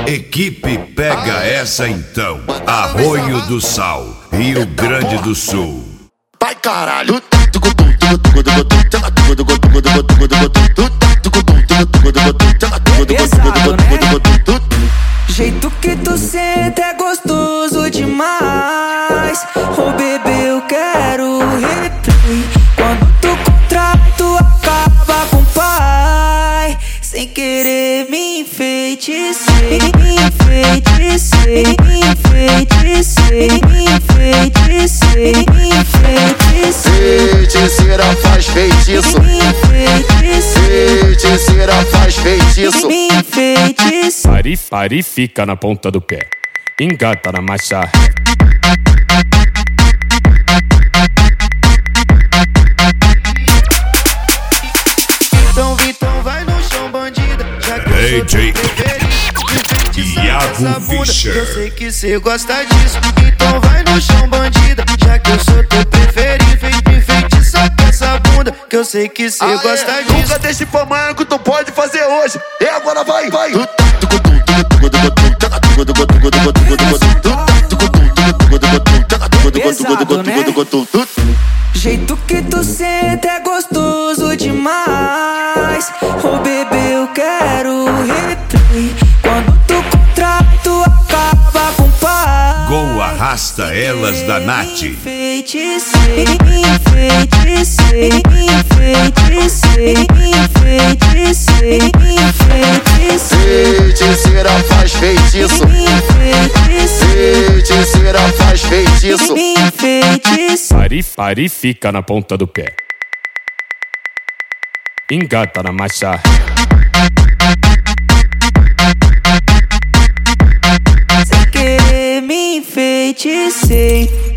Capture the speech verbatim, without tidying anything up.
Equipe Pega Essa Então. Arroio do Sal, Rio Grande do Sul. Vai caralho. Pesado, né? Jeito que tu senta é gostoso demais. Oh bebê, eu quero replay. Quando tu contrato acaba com o pai. Sem querer me enfeitecei, me enfeitecei, me enfeitecei, me enfeitecei, me enfeitecei. Feiticeira faz feitiço, feiticeira faz feitiço. Me enfeitecei. Pare, pare e fica na ponta do pé. Engata na marcha. Então, então vai no chão, bandida. Já que D J Iago Fischer. Eu sei que cê gosta disso. Então vai no chão, bandida. Já que eu sou teu preferido. Vem enfeitiçar com essa bunda. Que eu sei que cê gosta disso. Nunca deixe pra amanhã que tu pode fazer hoje. E agora vai, vai. Pesado, né? Jeito que tu senta é gostoso demais. Oh bebê, eu quero replay. Quando tu contrato acaba com o pai. Gol Arrasta Elas da Nath. Me enfeitecei, me enfeitecei, me enfeitecei, me enfeitecei, me enfeitecei. Feiticeira faz feitiço, Me enfeitecei, feiticeira faz feitiço. me enfeitecei. Pare, pare e fica na ponta do pé. Engata na marcha. Sem querer me enfeitecei.